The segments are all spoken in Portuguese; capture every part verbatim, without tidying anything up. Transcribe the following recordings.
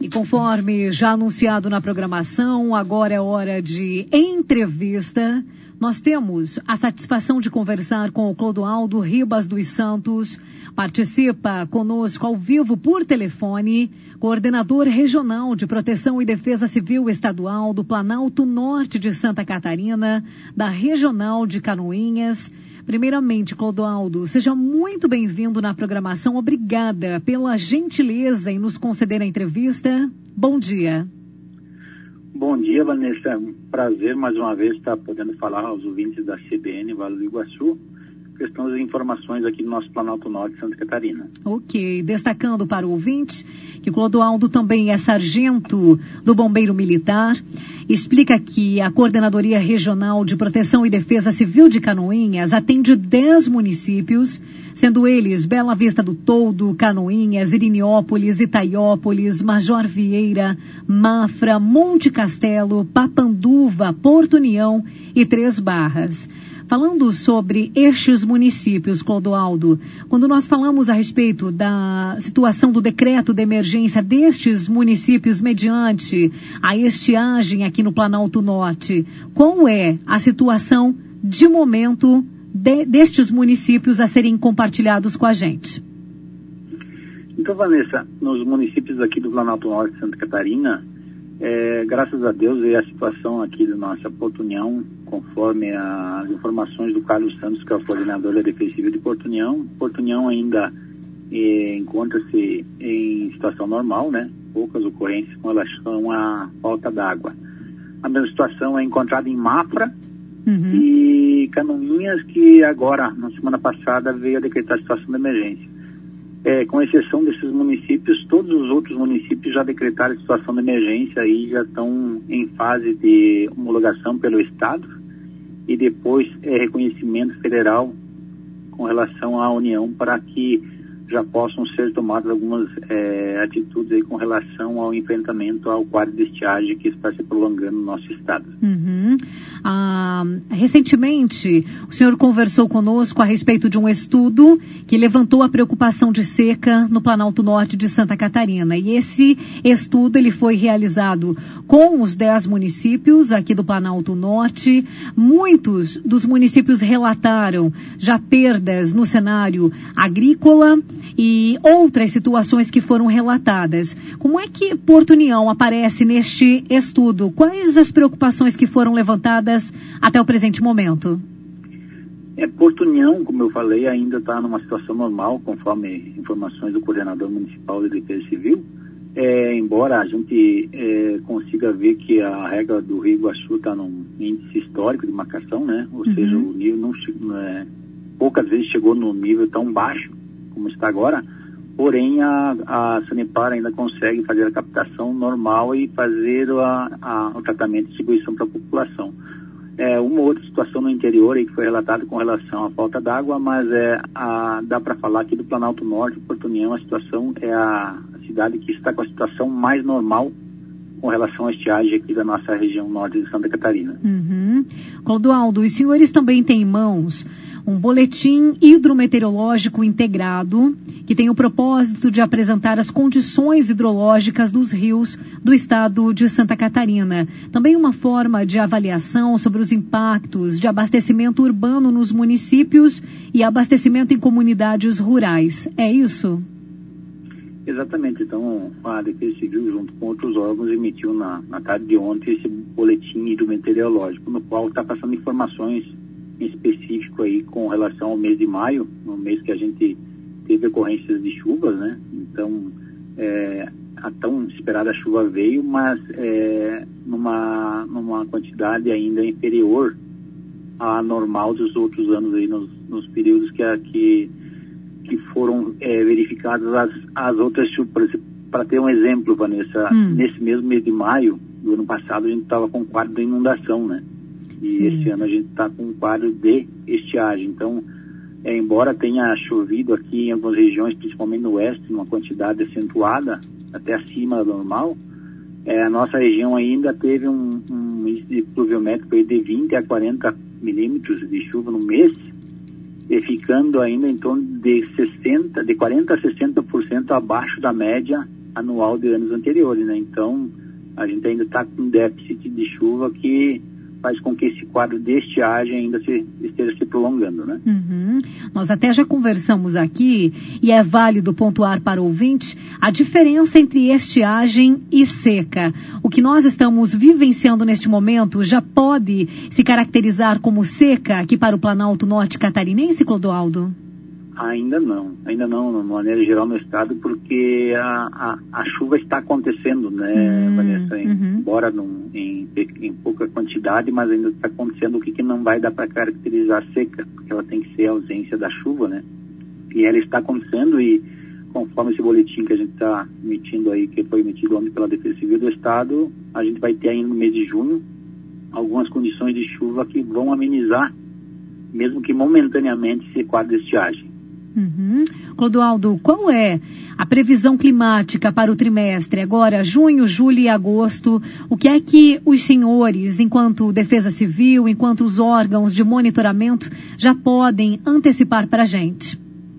E conforme já anunciado na programação, agora é hora de entrevista. Nós temos a satisfação de conversar com o Clodoaldo Ribas dos Santos. Participa conosco ao vivo por telefone, coordenador regional de Proteção e Defesa Civil Estadual do Planalto Norte de Santa Catarina, da Regional de Canoinhas. Primeiramente, Clodoaldo, seja muito bem-vindo na programação. Obrigada pela gentileza em nos conceder a entrevista. Bom dia. Bom dia, Vanessa. É um prazer mais uma vez estar podendo falar aos ouvintes da C B N Vale do Iguaçu, questão das informações aqui do nosso Planalto Norte de Santa Catarina. Ok. Destacando para o ouvinte que Clodoaldo também é sargento do Bombeiro Militar. Explica que a Coordenadoria Regional de Proteção e Defesa Civil de Canoinhas atende dez municípios, sendo eles Bela Vista do Toldo, Canoinhas, Iriniópolis, Itaiópolis, Major Vieira, Mafra, Monte Castelo, Papanduva, Porto União e Três Barras. Falando sobre estes municípios, Clodoaldo, quando nós falamos a respeito da situação do decreto de emergência destes municípios mediante a estiagem aqui no Planalto Norte, qual é a situação de momento de, destes municípios a serem compartilhados com a gente? Então, Vanessa, nos municípios aqui do Planalto Norte de Santa Catarina, É, graças a Deus, e a situação aqui da nossa Porto União, conforme as informações do Carlos Santos, que é o coordenador da Defesa Civil de Porto União, Porto União ainda eh, encontra-se em situação normal, né? Poucas ocorrências com relação à falta d'água. A mesma situação é encontrada em Mafra uhum. e Canoinhas, que agora, na semana passada, veio a decretar a situação de emergência. É, com exceção desses municípios, todos os outros municípios já decretaram a situação de emergência e já estão em fase de homologação pelo Estado e depois é, reconhecimento federal com relação à União para que já possam ser tomadas algumas é, atitudes aí com relação ao enfrentamento ao quadro de estiagem que está se prolongando no nosso estado. Uhum. Ah, recentemente, o senhor conversou conosco a respeito de um estudo que levantou a preocupação de seca no Planalto Norte de Santa Catarina. E esse estudo ele foi realizado com os dez municípios aqui do Planalto Norte. Muitos dos municípios relataram já perdas no cenário agrícola e outras situações que foram relatadas. Como é que Porto União aparece neste estudo? Quais as preocupações que foram levantadas até o presente momento? É, Porto União, como eu falei, ainda está numa situação normal, conforme informações do coordenador municipal de Defesa Civil. É, embora a gente é, consiga ver que a régua do Rio Iguaçu está num índice histórico de marcação, né? Ou uhum. seja, o nível não, não é, poucas vezes chegou no nível tão baixo como está agora, porém a, a Sanepar ainda consegue fazer a captação normal e fazer a, a, o tratamento de distribuição para a população. É, uma outra situação no interior aí que foi relatada com relação à falta d'água, mas é, a, dá para falar aqui do Planalto Norte, Porto União, a situação é a, a cidade que está com a situação mais normal com relação à estiagem aqui da nossa região norte de Santa Catarina. Uhum. Clodoaldo, os senhores também têm em mãos um boletim hidrometeorológico integrado que tem o propósito de apresentar as condições hidrológicas dos rios do estado de Santa Catarina. Também uma forma de avaliação sobre os impactos de abastecimento urbano nos municípios e abastecimento em comunidades rurais. É isso? Exatamente. Então, a Defesa Civil, junto com outros órgãos, emitiu na, na tarde de ontem esse boletim hidrometeorológico, no qual está passando informações em específico aí com relação ao mês de maio, no mês que a gente teve ocorrências de chuvas, né? Então, é, a tão esperada chuva veio, mas é, numa, numa quantidade ainda inferior à normal dos outros anos aí, nos, nos períodos que, que, que foram é, verificadas as, as outras chuvas. Para ter um exemplo, Vanessa, hum. nesse mesmo mês de maio do ano passado, a gente estava com um quadro de inundação, né? E Sim. este ano a gente está com um quadro de estiagem. Então, é, embora tenha chovido aqui em algumas regiões, principalmente no oeste, uma quantidade acentuada, até acima do normal, é, a nossa região ainda teve um, um índice pluviométrico de vinte a quarenta milímetros de chuva no mês, e ficando ainda em torno de sessenta, de quarenta a sessenta por cento abaixo da média anual de anos anteriores, né? Então, a gente ainda está com um déficit de chuva que faz com que esse quadro de estiagem ainda se, esteja se prolongando, né? Uhum. Nós até já conversamos aqui, e é válido pontuar para o ouvinte, a diferença entre estiagem e seca. O que nós estamos vivenciando neste momento já pode se caracterizar como seca aqui para o Planalto Norte catarinense, Clodoaldo? Ainda não, ainda não, de maneira geral no estado, porque a, a, a chuva está acontecendo, né, hum, Vanessa, uhum. embora num, em, em pouca quantidade, mas ainda está acontecendo, o que, que não vai dar para caracterizar seca, porque ela tem que ser a ausência da chuva, né, e ela está acontecendo, e conforme esse boletim que a gente está emitindo aí, que foi emitido ontem pela Defesa Civil do Estado, a gente vai ter ainda no mês de junho algumas condições de chuva que vão amenizar, mesmo que momentaneamente, esse quadro de estiagem. Uhum. Clodoaldo, qual é a previsão climática para o trimestre? Agora, junho, julho e agosto, o que é que os senhores, enquanto Defesa Civil, enquanto os órgãos de monitoramento, já podem antecipar para a gente?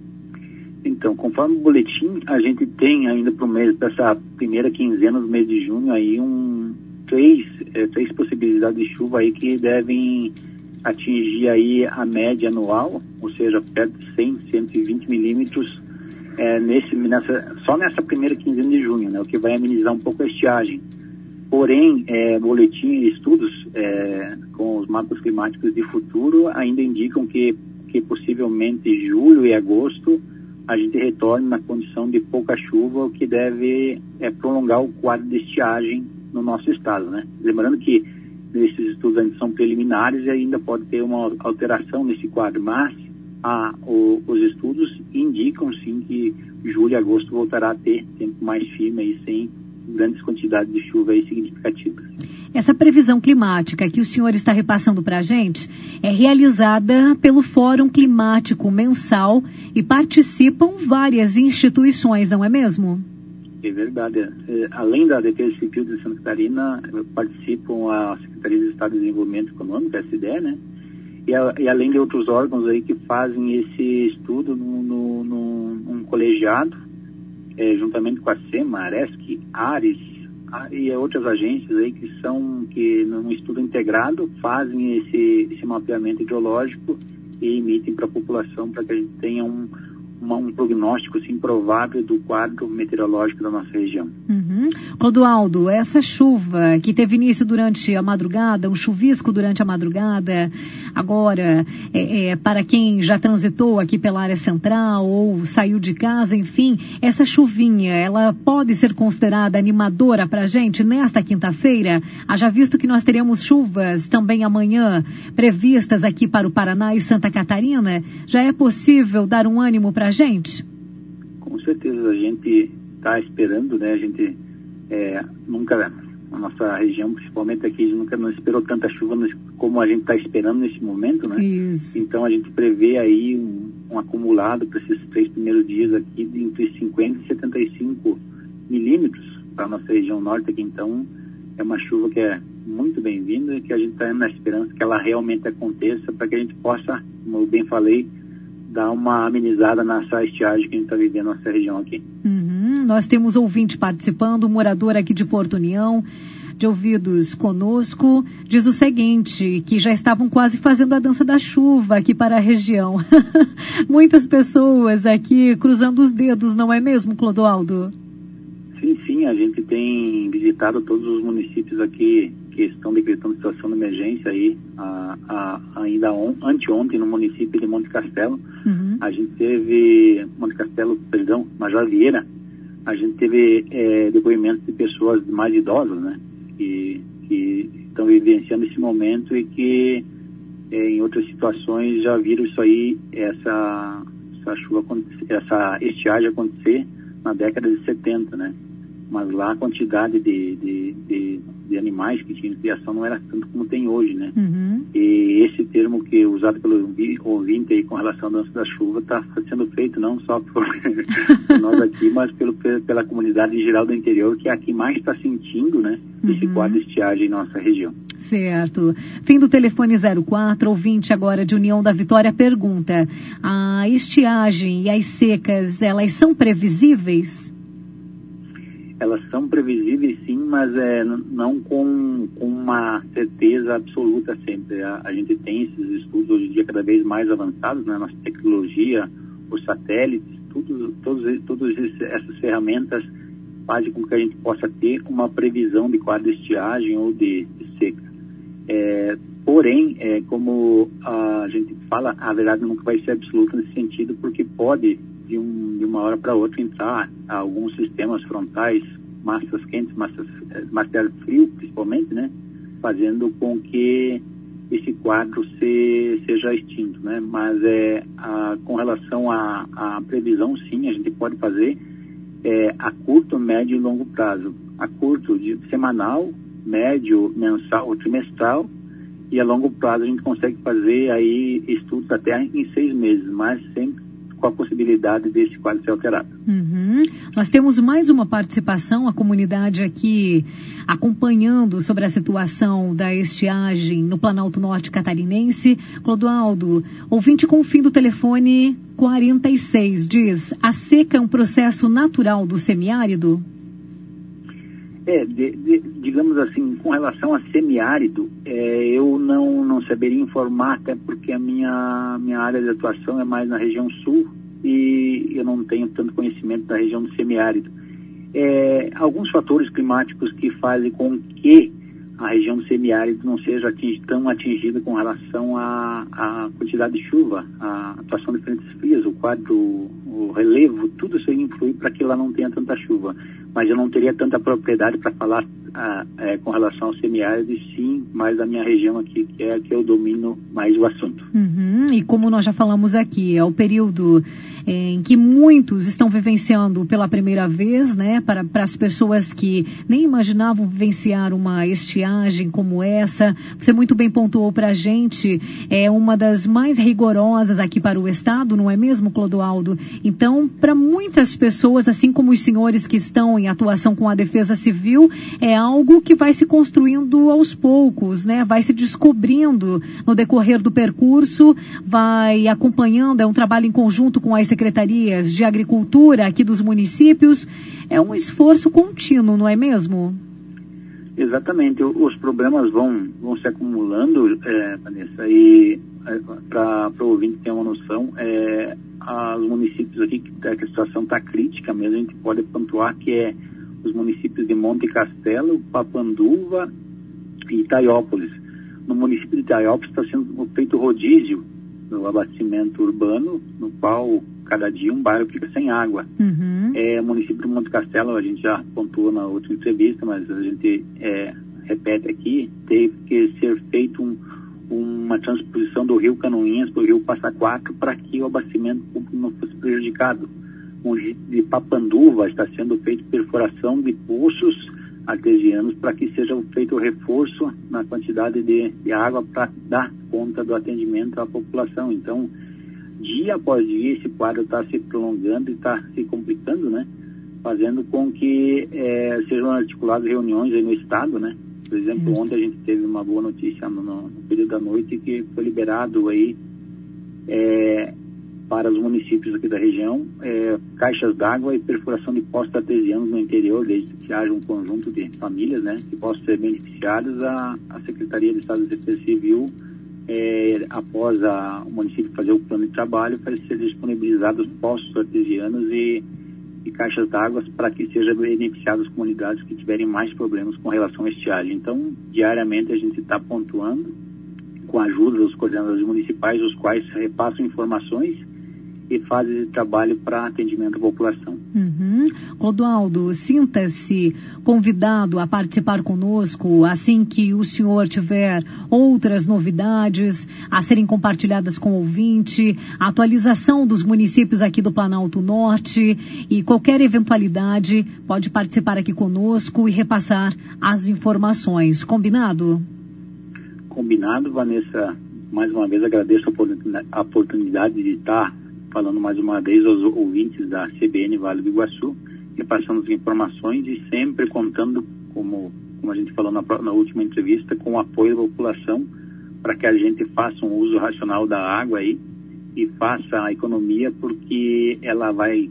Então, conforme o boletim, a gente tem ainda para o mês, para essa primeira quinzena do mês de junho, aí um, três, é, três possibilidades de chuva aí que devem atingir aí a média anual, ou seja, perto de cem, cento e vinte milímetros, é, nesse, nessa, só nessa primeira quinzena de junho, né, o que vai amenizar um pouco a estiagem. Porém, é, boletim e estudos é, com os mapas climáticos de futuro ainda indicam que, que possivelmente julho e agosto a gente retorne na condição de pouca chuva, o que deve é, prolongar o quadro de estiagem no nosso estado, né? Lembrando que esses estudos ainda são preliminares e ainda pode ter uma alteração nesse quadro, mas a, o, os estudos indicam sim que julho e agosto voltará a ter tempo mais firme e sem grandes quantidades de chuva aí significativas. Essa previsão climática que o senhor está repassando para a gente é realizada pelo Fórum Climático Mensal e participam várias instituições, não é mesmo? É verdade. É, além da Defesa Civil de Santa Catarina, participam a Secretaria de Estado de Desenvolvimento Econômico, a S D E, né? E, a, e além de outros órgãos aí que fazem esse estudo no, no, no, num colegiado, é, juntamente com a SEMA, ARESC, ARES a, e outras agências aí que são, que num estudo integrado fazem esse, esse mapeamento hidrológico e emitem para a população para que a gente tenha um Uma, um prognóstico assim, provável do quadro meteorológico da nossa região. Uhum. Clodoaldo, essa chuva que teve início durante a madrugada, um chuvisco durante a madrugada, agora, é, é, para quem já transitou aqui pela área central ou saiu de casa, enfim, essa chuvinha, ela pode ser considerada animadora para a gente nesta quinta-feira? Haja visto que nós teremos chuvas também amanhã previstas aqui para o Paraná e Santa Catarina, já é possível dar um ânimo para a gente? Com certeza, a gente está esperando, né? A gente é, nunca, a nossa região, principalmente aqui, nunca não esperou tanta chuva como a gente está esperando nesse momento, né? Isso. Então a gente prevê aí um, um acumulado para esses três primeiros dias aqui de entre cinquenta e setenta e cinco milímetros para a nossa região norte aqui. Então é uma chuva que é muito bem-vinda e que a gente está na esperança que ela realmente aconteça para que a gente possa, como eu bem falei, dar uma amenizada nessa estiagem que a gente está vivendo na nossa região aqui. Uhum. Nós temos ouvinte participando, um morador aqui de Porto União, de ouvidos conosco, diz o seguinte, que já estavam quase fazendo a dança da chuva aqui para a região. Muitas pessoas aqui cruzando os dedos, não é mesmo, Clodoaldo? Sim, sim, a gente tem visitado todos os municípios aqui que estão decretando situação de emergência aí, a, a, ainda on, anteontem no município de Monte Castelo. Uhum. A gente teve, Monte Castelo, perdão, Major Vieira, a gente teve é, depoimentos de pessoas mais idosas, né, que, que estão vivenciando esse momento e que é, em outras situações já viram isso aí, essa, essa chuva, essa estiagem acontecer na década de setenta, né? Mas lá a quantidade de, de, de, de animais que tinha em criação não era tanto como tem hoje, né? Uhum. E esse termo que é usado pelo ouvinte aí com relação à dança da chuva está sendo feito não só por, por nós aqui, mas pelo, pela comunidade em geral do interior, que é a que mais está sentindo, né, esse uhum. quadro de estiagem em nossa região. Certo. Fim do telefone zero quatro, ouvinte agora de União da Vitória pergunta, a estiagem e as secas, elas são previsíveis? elas são previsíveis sim, mas é, não com, com uma certeza absoluta sempre. A, a gente tem esses estudos hoje em dia cada vez mais avançados, né? Nossa tecnologia, os satélites, tudo, todos, todas essas ferramentas fazem com que a gente possa ter uma previsão de quadro de estiagem ou de, de seca. É, porém, é, como a gente fala, a verdade nunca vai ser absoluta nesse sentido, porque pode De, um, de uma hora para outra entrar alguns sistemas frontais, massas quentes, massas, massas de ar frio, principalmente, né? Fazendo com que esse quadro se, seja extinto, né? Mas é, a, com relação à, à previsão, sim, a gente pode fazer é, a curto, médio e longo prazo. A curto, de semanal, médio, mensal ou trimestral, e a longo prazo a gente consegue fazer aí estudos até em seis meses, mas sempre com a possibilidade desse quadro ser alterado. Uhum. Nós temos mais uma participação, a comunidade aqui acompanhando sobre a situação da estiagem no Planalto Norte Catarinense. Clodoaldo, ouvinte com o fim do telefone quarenta e seis, diz: a seca é um processo natural do semiárido? É, de, de, digamos assim, com relação a semiárido, é, eu não, não saberia informar, até porque a minha, minha área de atuação é mais na região sul e eu não tenho tanto conhecimento da região do semiárido. É, alguns fatores climáticos que fazem com que a região do semiárido não seja ating, tão atingida com relação à, à quantidade de chuva, a atuação de frentes frias, o quadro, o relevo, tudo isso aí influi para que lá não tenha tanta chuva. Mas eu não teria tanta propriedade para falar ah, é, com relação ao semiárido, e sim mais da minha região aqui, que é que eu domino mais o assunto. Uhum, e como nós já falamos aqui, é o período é, em que muitos estão vivenciando pela primeira vez, né, para, para as pessoas que nem imaginavam vivenciar uma estiagem como essa. Você muito bem pontuou para a gente, é uma das mais rigorosas aqui para o estado, não é mesmo, Clodoaldo? Então, para muitas pessoas, assim como os senhores que estão em atuação com a Defesa Civil, é algo que vai se construindo aos poucos, né? Vai se descobrindo no decorrer do percurso, vai acompanhando, é um trabalho em conjunto com as secretarias de agricultura aqui dos municípios, é um esforço contínuo, não é mesmo? Exatamente, os problemas vão, vão se acumulando, é, Vanessa, e é, para o ouvinte ter uma noção, é, os municípios aqui que, que a situação está crítica mesmo, a gente pode pontuar que é os municípios de Monte Castelo, Papanduva e Itaiópolis. No município de Itaiópolis está sendo feito rodízio no abastecimento urbano, no qual cada dia um bairro fica sem água. Uhum. É, o município de Monte Castelo, a gente já pontuou na outra entrevista, mas a gente é, repete aqui, teve que ser feito um, uma transposição do rio Canoinhas para o rio Passa Quatro para que o abastecimento público não fosse prejudicado. De Papanduva está sendo feito perfuração de poços artesianos para que seja feito o reforço na quantidade de, de água para dar conta do atendimento à população. Então, dia após dia, esse quadro está se prolongando e está se complicando, né? Fazendo com que é, sejam articuladas reuniões aí no estado, né? Por exemplo, ontem a gente teve uma boa notícia no, no período da noite que foi liberado aí é, para os municípios aqui da região, é, caixas d'água e perfuração de poços artesianos no interior, desde que haja um conjunto de famílias, né, que possam ser beneficiadas. A, a Secretaria de Estado de Defesa Civil, é, após a, o município fazer o plano de trabalho, para ser disponibilizados poços artesianos e, e caixas d'água para que sejam beneficiadas as comunidades que tiverem mais problemas com relação à estiagem. Então, diariamente a gente está pontuando, com a ajuda dos coordenadores municipais, os quais repassam informações e faz esse trabalho para atendimento à população. Uhum. Clodoaldo, sinta-se convidado a participar conosco assim que o senhor tiver outras novidades a serem compartilhadas com o ouvinte, a atualização dos municípios aqui do Planalto Norte e qualquer eventualidade, pode participar aqui conosco e repassar as informações. Combinado? Combinado, Vanessa. Mais uma vez agradeço a oportunidade de estar falando mais uma vez aos ouvintes da C B N Vale do Iguaçu, repassando as informações e sempre contando, como, como a gente falou na, na última entrevista, com o apoio da população para que a gente faça um uso racional da água aí e faça a economia, porque ela vai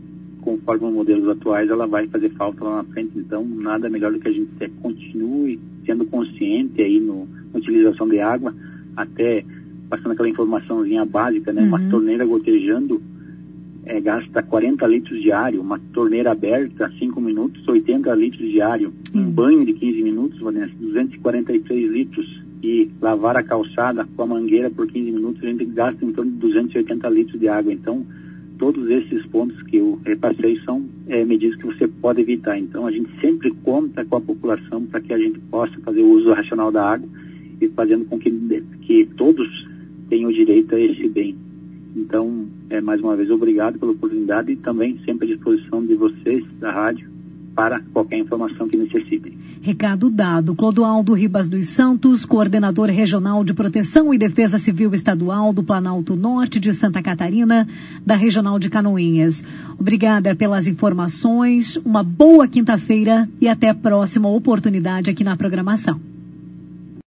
conforme os modelos atuais, ela vai fazer falta lá na frente. Então, nada melhor do que a gente continue sendo consciente aí no, na utilização de água, até passando aquela informaçãozinha básica, né? Uhum. Uma torneira gotejando é, gasta quarenta litros diário, uma torneira aberta, cinco minutos, oitenta litros diário. Uhum. Um banho de quinze minutos, Vanessa, duzentos e quarenta e três litros. E lavar a calçada com a mangueira por quinze minutos, a gente gasta em torno de duzentos e oitenta litros de água. Então, todos esses pontos que eu repassei são é, medidas que você pode evitar. Então, a gente sempre conta com a população para que a gente possa fazer o uso racional da água e fazendo com que, que todos tenham direito a esse bem. Então, é, mais uma vez, obrigado pela oportunidade e também sempre à disposição de vocês, da rádio, para qualquer informação que necessitem. Recado dado. Clodoaldo Ribas dos Santos, coordenador regional de Proteção e Defesa Civil Estadual do Planalto Norte de Santa Catarina, da Regional de Canoinhas. Obrigada pelas informações, uma boa quinta-feira e até a próxima oportunidade aqui na programação.